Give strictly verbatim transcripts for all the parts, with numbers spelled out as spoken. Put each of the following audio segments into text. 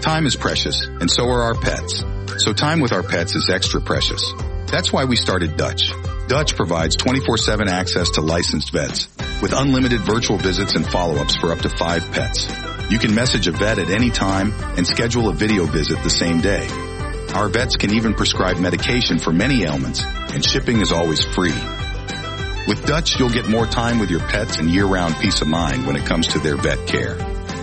Time is precious, and so are our pets. So time with our pets is extra precious. That's why we started Dutch. Dutch provides twenty-four seven access to licensed vets with unlimited virtual visits and follow-ups for up to five pets. You can message a vet at any time and schedule a video visit the same day. Our vets can even prescribe medication for many ailments, and shipping is always free. With Dutch, you'll get more time with your pets and year-round peace of mind when it comes to their vet care.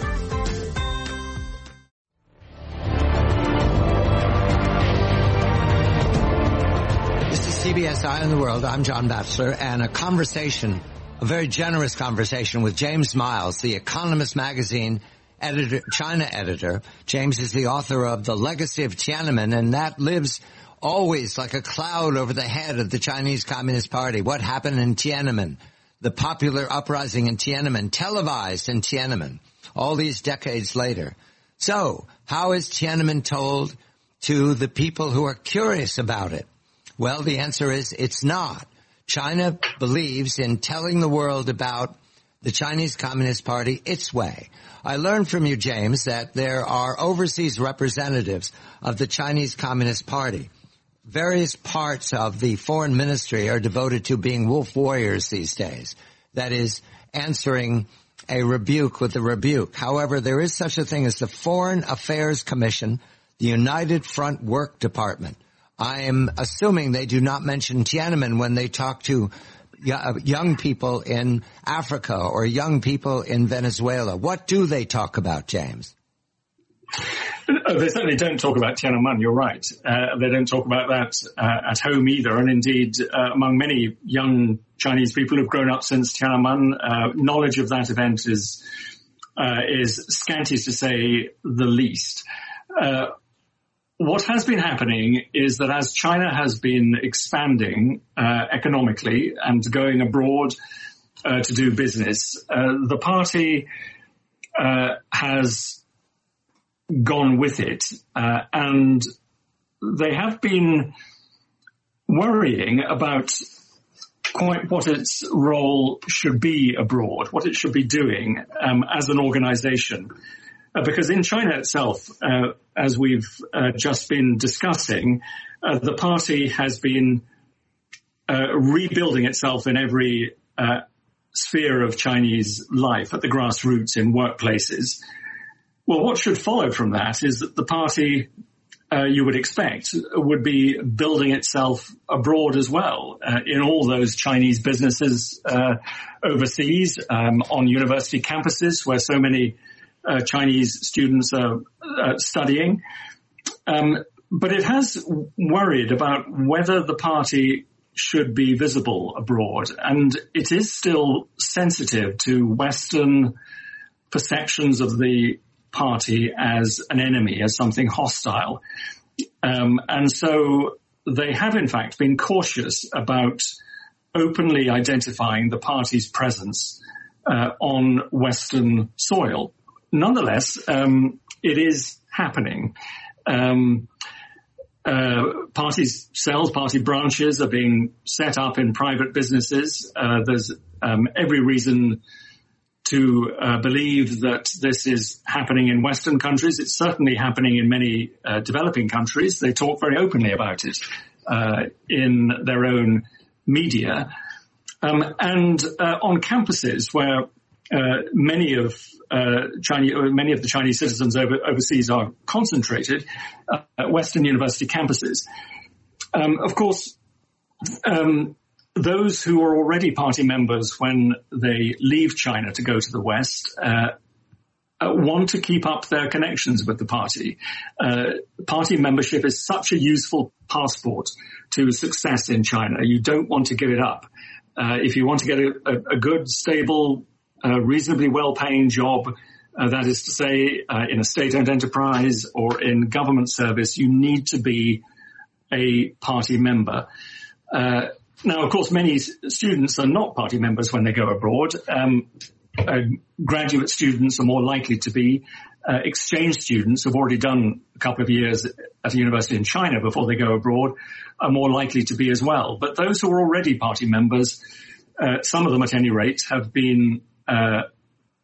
C B S Eye on the World. I'm John Batchelor, and a conversation, a very generous conversation with James Miles, the Economist magazine editor, China editor. James is the author of The Legacy of Tiananmen, and that lives always like a cloud over the head of the Chinese Communist Party. What happened in Tiananmen? The popular uprising in Tiananmen, televised in Tiananmen, all these decades later. So, how is Tiananmen told to the people who are curious about it? Well, the answer is it's not. China believes in telling the world about the Chinese Communist Party its way. I learned from you, James, that there are overseas representatives of the Chinese Communist Party. Various parts of the foreign ministry are devoted to being wolf warriors these days. That is, answering a rebuke with a rebuke. However, there is such a thing as the Foreign Affairs Commission, the United Front Work Department. I am assuming they do not mention Tiananmen when they talk to young people in Africa or young people in Venezuela. What do they talk about, James? Oh, they certainly don't talk about Tiananmen, you're right. Uh, they don't talk about that uh, at home either. And indeed, uh, among many young Chinese people who've grown up since Tiananmen, uh, knowledge of that event is, uh, is scanty to say the least. Uh, What has been happening is that as China has been expanding uh, economically and going abroad uh, to do business, uh, the party uh, has gone with it, uh, and they have been worrying about quite what its role should be abroad, what it should be doing um, as an organization. Uh, because in China itself, uh, as we've uh, just been discussing, uh, the party has been uh, rebuilding itself in every uh, sphere of Chinese life, at the grassroots, in workplaces. Well, what should follow from that is that the party, uh, you would expect, would be building itself abroad as well, uh, in all those Chinese businesses uh, overseas, um, on university campuses where so many Uh, Chinese students are uh, studying. Um, but it has worried about whether the party should be visible abroad. And it is still sensitive to Western perceptions of the party as an enemy, as something hostile. Um, and so they have, in fact, been cautious about openly identifying the party's presence uh, on Western soil. Nonetheless, um, it is happening. Um, uh, party cells, party branches are being set up in private businesses. Uh, there's um, every reason to uh, believe that this is happening in Western countries. It's certainly happening in many uh, developing countries. They talk very openly about it uh, in their own media. Um, and uh, on campuses where Uh, many of uh, Chinese, many of the Chinese citizens over, overseas are concentrated uh, at Western university campuses. Um, of course, um, those who are already party members when they leave China to go to the West uh, uh, want to keep up their connections with the party. Uh, party membership is such a useful passport to success in China. You don't want to give it up. Uh, if you want to get a, a, a good, stable, a reasonably well-paying job, uh, that is to say, uh, in a state-owned enterprise or in government service, you need to be a party member. Uh, now, of course, many students are not party members when they go abroad. Um, uh, graduate students are more likely to be. Uh, exchange students who've already done a couple of years at a university in China before they go abroad are more likely to be as well. But those who are already party members, uh, some of them at any rate, have been Uh,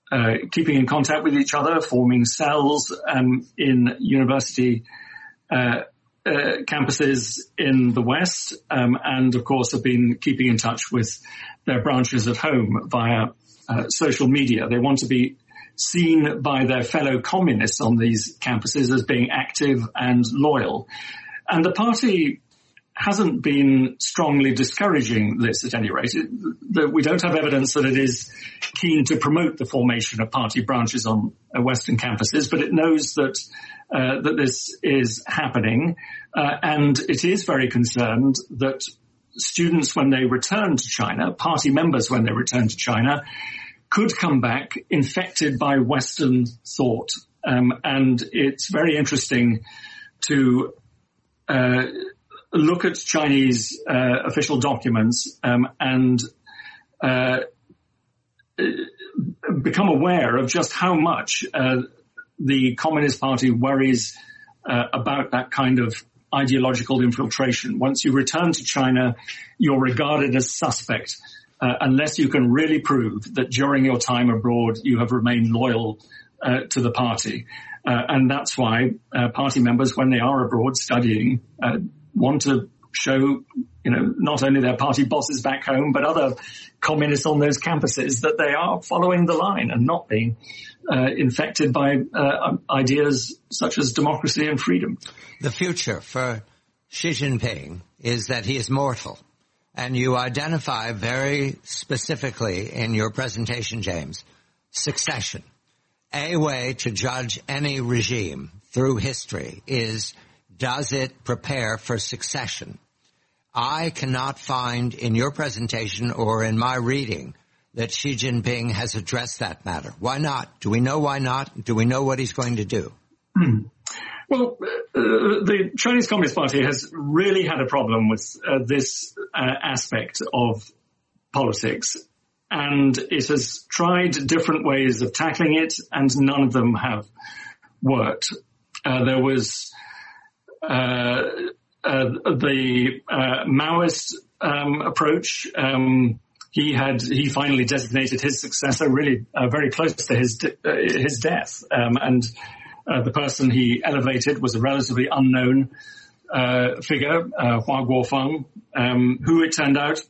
uh, keeping in contact with each other, forming cells um, in university uh, uh, campuses in the West, um, and of course have been keeping in touch with their branches at home via uh, social media. They want to be seen by their fellow communists on these campuses as being active and loyal. And the party hasn't been strongly discouraging this at any rate. It, the, we don't have evidence that it is keen to promote the formation of party branches on uh, Western campuses, but it knows that uh, that this is happening, uh, and it is very concerned that students, when they return to China, party members when they return to China, could come back infected by Western thought. Um, and it's very interesting to uh, look at Chinese uh, official documents um, and uh, become aware of just how much uh, the Communist Party worries uh, about that kind of ideological infiltration. Once you return to China, you're regarded as suspect uh, unless you can really prove that during your time abroad you have remained loyal uh, to the party. Uh, and that's why uh, party members, when they are abroad studying, uh, want to show, you know, not only their party bosses back home, but other communists on those campuses that they are following the line and not being uh, infected by uh, ideas such as democracy and freedom. The future for Xi Jinping is that he is mortal. And you identify very specifically in your presentation, James, succession. A way to judge any regime through history is, does it prepare for succession? I cannot find in your presentation or in my reading that Xi Jinping has addressed that matter. Why not? Do we know why not? Do we know what he's going to do? Hmm. Well, uh, the Chinese Communist Party has really had a problem with uh, this uh, aspect of politics, and it has tried different ways of tackling it, and none of them have worked. Uh, there was uh, uh, the uh, Maoist um, approach. Um, he had he finally designated his successor really uh, very close to his de- uh, his death, um, and uh, the person he elevated was a relatively unknown uh, figure, uh, Hua Guofeng, um, who it turned out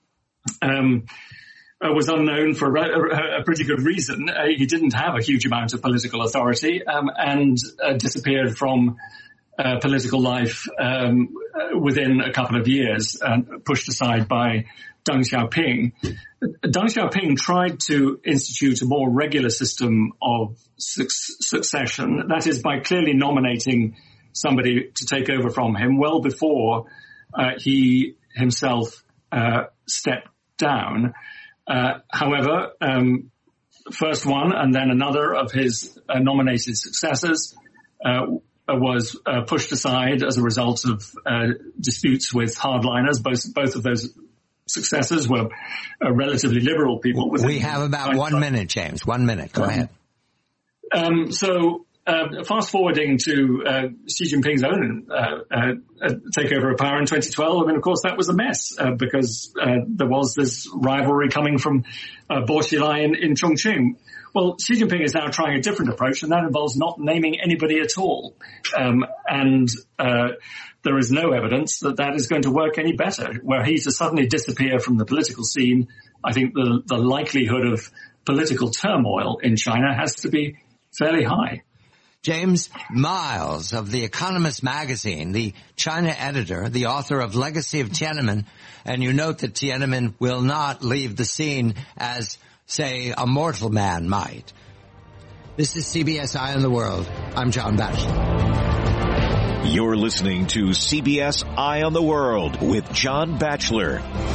um, uh, was unknown for a, a pretty good reason. Uh, he didn't have a huge amount of political authority um, and uh, disappeared from uh, political life um, within a couple of years and pushed aside by Deng Xiaoping. Deng Xiaoping tried to institute a more regular system of su- succession, that is by clearly nominating somebody to take over from him well before uh, he himself uh, stepped down. Uh, however, um, first one and then another of his uh, nominated successors uh, was uh, pushed aside as a result of uh, disputes with hardliners. Both, both of those successors were uh, relatively liberal people. We have about one minute, James. One minute. Go um, ahead. Um, so, uh, fast forwarding to uh, Xi Jinping's own uh, uh, takeover of power in twenty twelve, I mean, of course, that was a mess uh, because uh, there was this rivalry coming from uh, Bo Xilai in, in Chongqing. Well, Xi Jinping is now trying a different approach, and that involves not naming anybody at all. Um, and uh, there is no evidence that that is going to work any better. Were he to suddenly disappear from the political scene, I think the, the likelihood of political turmoil in China has to be fairly high. James Miles of The Economist magazine, the China editor, the author of Legacy of Tiananmen, and you note that Tiananmen will not leave the scene as, say, a mortal man might. This is C B S Eye on the World. I'm John Batchelor. You're listening to C B S Eye on the World with John Batchelor.